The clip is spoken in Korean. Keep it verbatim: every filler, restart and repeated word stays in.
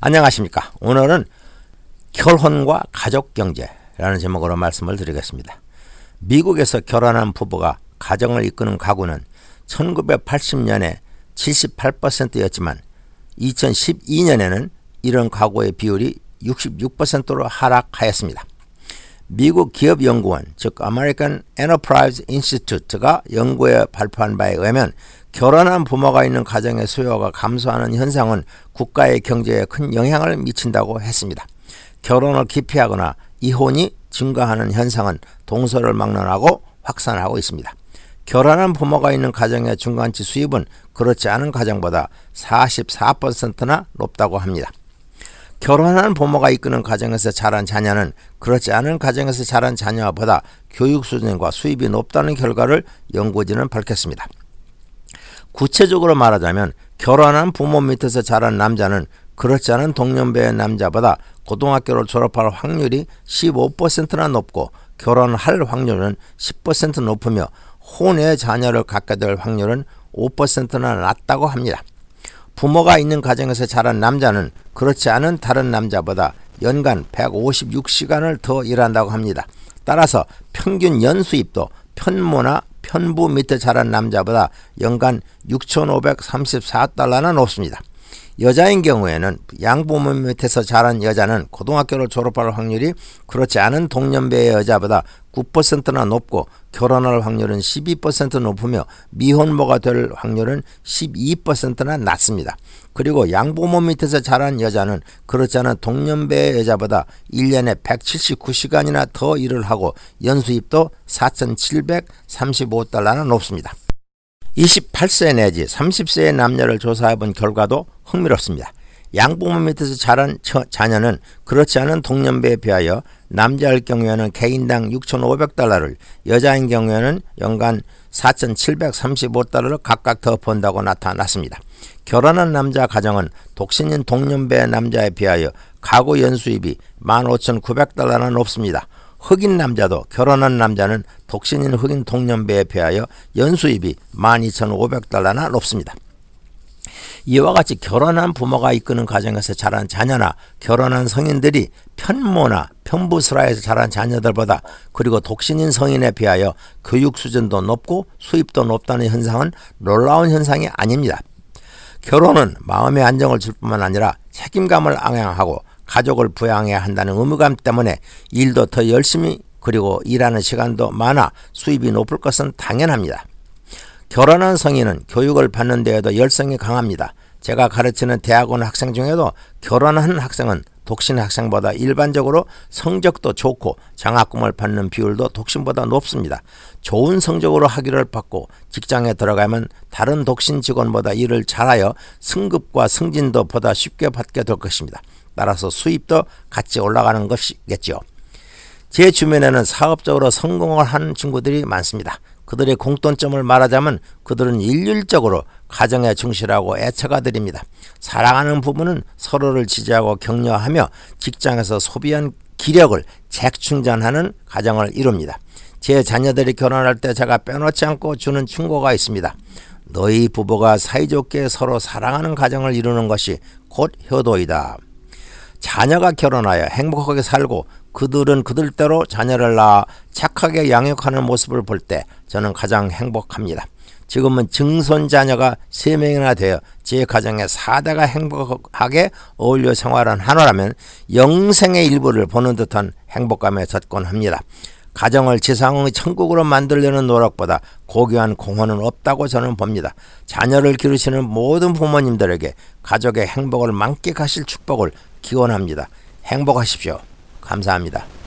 안녕하십니까. 오늘은 결혼과 가족경제라는 제목으로 말씀을 드리겠습니다. 미국에서 결혼한 부부가 가정을 이끄는 가구는 천구백팔십 년에 칠십팔 퍼센트였지만 이천십이 년에는 이런 가구의 비율이 육십육 퍼센트로 하락하였습니다. 미국 기업연구원 즉 American Enterprise Institute가 연구에 발표한 바에 의하면 결혼한 부모가 있는 가정의 수요가 감소하는 현상은 국가의 경제에 큰 영향을 미친다고 했습니다. 결혼을 기피하거나 이혼이 증가하는 현상은 동서를 막론하고 확산하고 있습니다. 결혼한 부모가 있는 가정의 중간치 수입은 그렇지 않은 가정보다 사십사 퍼센트나 높다고 합니다. 결혼한 부모가 이끄는 가정에서 자란 자녀는 그렇지 않은 가정에서 자란 자녀보다 교육 수준과 수입이 높다는 결과를 연구진은 밝혔습니다. 구체적으로 말하자면 결혼한 부모 밑에서 자란 남자는 그렇지 않은 동년배의 남자보다 고등학교를 졸업할 확률이 십오 퍼센트나 높고 결혼할 확률은 십 퍼센트 높으며 혼외 자녀를 갖게 될 확률은 오 퍼센트나 낮다고 합니다. 부모가 있는 가정에서 자란 남자는 그렇지 않은 다른 남자보다 연간 백오십육 시간을 더 일한다고 합니다. 따라서 평균 연수입도 편모나 편부 밑에 자란 남자보다 연간 육천오백삼십사 달러나 높습니다. 여자인 경우에는 양부모 밑에서 자란 여자는 고등학교를 졸업할 확률이 그렇지 않은 동년배의 여자보다 구 퍼센트나 높고 결혼할 확률은 십이 퍼센트 높으며 미혼모가 될 확률은 십이 퍼센트나 낮습니다. 그리고 양부모 밑에서 자란 여자는 그렇지 않은 동년배의 여자보다 일 년에 백칠십구 시간이나 더 일을 하고 연수입도 사천칠백삼십오 달러나 높습니다. 이십팔 세 내지 삼십 세의 남녀를 조사해본 결과도 흥미롭습니다. 양부모 밑에서 자란 자녀는 그렇지 않은 동년배에 비하여 남자일 경우에는 개인당 육천오백 달러를 여자인 경우에는 연간 사천칠백삼십오 달러를 각각 더 번다고 나타났습니다. 결혼한 남자 가정은 독신인 동년배 남자에 비하여 가구 연수입이 만 오천구백 달러나 높습니다. 흑인 남자도 결혼한 남자는 독신인 흑인 동년배에 비하여 연수입이 만 이천오백 달러나 높습니다. 이와 같이 결혼한 부모가 이끄는 가정에서 자란 자녀나 결혼한 성인들이 편모나 편부스라에서 자란 자녀들보다 그리고 독신인 성인에 비하여 교육 수준도 높고 수입도 높다는 현상은 놀라운 현상이 아닙니다. 결혼은 마음의 안정을 줄 뿐만 아니라 책임감을 앙양하고 가족을 부양해야 한다는 의무감 때문에 일도 더 열심히 그리고 일하는 시간도 많아 수입이 높을 것은 당연합니다. 결혼한 성인은 교육을 받는 데에도 열성이 강합니다. 제가 가르치는 대학원 학생 중에도 결혼한 학생은 독신 학생보다 일반적으로 성적도 좋고 장학금을 받는 비율도 독신보다 높습니다. 좋은 성적으로 학위를 받고 직장에 들어가면 다른 독신 직원보다 일을 잘하여 승급과 승진도 보다 쉽게 받게 될 것입니다. 따라서 수입도 같이 올라가는 것이겠죠. 제 주변에는 사업적으로 성공을 하는 친구들이 많습니다. 그들의 공통점을 말하자면 그들은 일률적으로 가정에 충실하고 애처가 드립니다. 사랑하는 부부는 서로를 지지하고 격려하며 직장에서 소비한 기력을 재충전하는 가정을 이룹니다. 제 자녀들이 결혼할 때 제가 빼놓지 않고 주는 충고가 있습니다. 너희 부부가 사이좋게 서로 사랑하는 가정을 이루는 것이 곧 효도이다. 자녀가 결혼하여 행복하게 살고 그들은 그들대로 자녀를 낳아 착하게 양육하는 모습을 볼 때 저는 가장 행복합니다. 지금은 증손 자녀가 세 명이나 되어 제 가정에 사 대가 행복하게 어울려 생활한 하나라면 영생의 일부를 보는 듯한 행복감에 젖곤합니다. 가정을 지상의 천국으로 만들려는 노력보다 고귀한 공헌은 없다고 저는 봅니다. 자녀를 기르시는 모든 부모님들에게 가족의 행복을 만끽하실 축복을 기원합니다. 행복하십시오. 감사합니다.